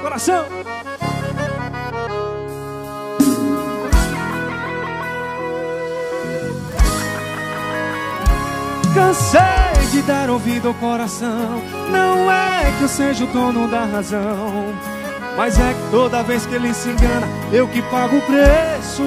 coração. Cansei de dar ouvido ao coração. Não é que eu seja o dono da razão, mas é que toda vez que ele se engana, eu que pago o preço.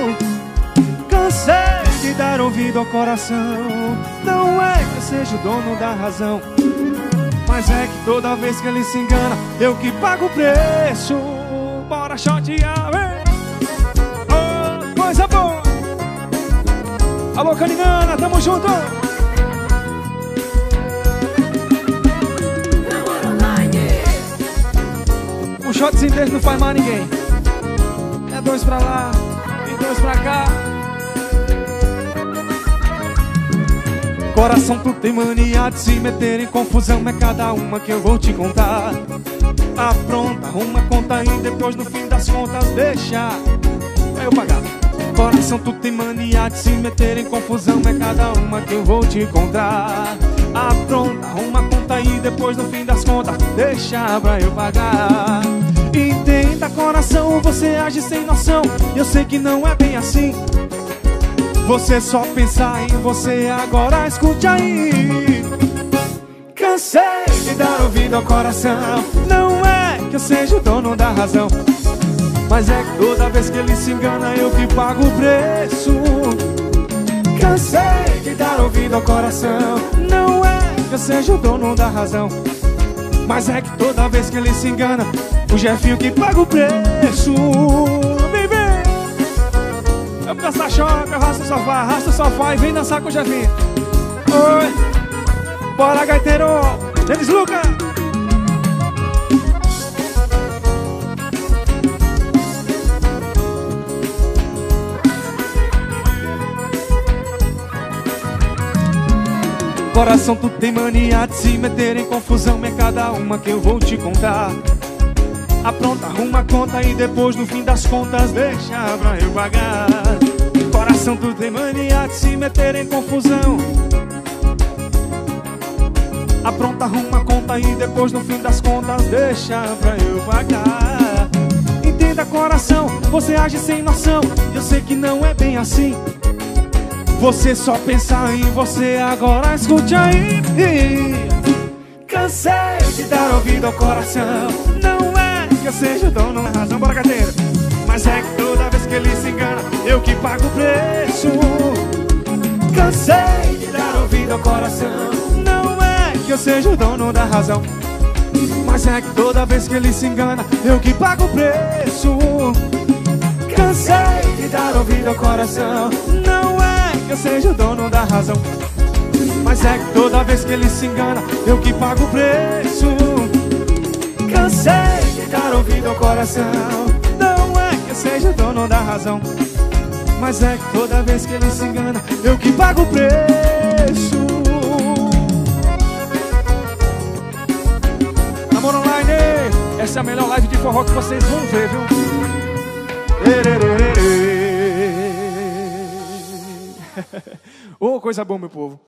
Cansei de dar ouvido ao coração. Não é que eu seja o dono da razão, mas é que toda vez que ele se engana, eu que pago o preço. Bora chatear, vem! Oh, coisa boa! Alô, Caningana, tamo junto! Um shot sem texto não faz mais ninguém. É dois pra lá e dois pra cá. Coração, tu tem mania de se meter em confusão. É cada uma que eu vou te contar. Apronta, arruma conta e depois no fim das contas deixa eu pagar. Coração, tu tem mania de se meter em confusão. É cada uma que eu vou te contar. Apronta, arruma conta e depois no fim das contas deixa pra eu pagar. Entenda, coração, você age sem noção. Eu sei que não é bem assim. Você só pensa em você, agora escute aí. Cansei de dar ouvido ao coração. Não é que eu seja o dono da razão, mas é que toda vez que ele se engana, eu que pago o preço. Cansei de dar ouvido ao coração. Não é que eu seja o dono da razão, mas é que toda vez que ele se engana, o Jefinho que paga o preço. Vem, vem! Eu vou dançar choque, arrasta o sofá e vem dançar com o Jefinho. Oi! Bora, gaiteiro! Denis Lucas! Coração, tu tem mania de se meter em confusão. É cada uma que eu vou te contar. Apronta, arruma a conta e depois no fim das contas deixa pra eu pagar. Coração, tu tem mania de se meter em confusão. Apronta, arruma a conta e depois no fim das contas deixa pra eu pagar. Entenda, coração, você age sem noção. Eu sei que não é bem assim. Você só pensa em você, agora escute aí. Cansei de dar ouvido ao coração. Não é que eu seja o dono da razão, bora, gaiteiro. Mas é que toda vez que ele se engana, eu que pago o preço. Cansei de dar ouvido ao coração. Não é que eu seja o dono da razão, mas é que toda vez que ele se engana, eu que pago o preço. Cansei de dar ouvido ao coração. Não é que eu seja o dono da razão, mas é que toda vez que ele se engana, eu que pago o preço. Cansei de dar ouvido ao coração. Não é que eu seja o dono da razão, mas é que toda vez que ele se engana, eu que pago o preço. Amor Online, essa é a melhor live de forró que vocês vão ver, viu? Ô, coisa boa, meu povo.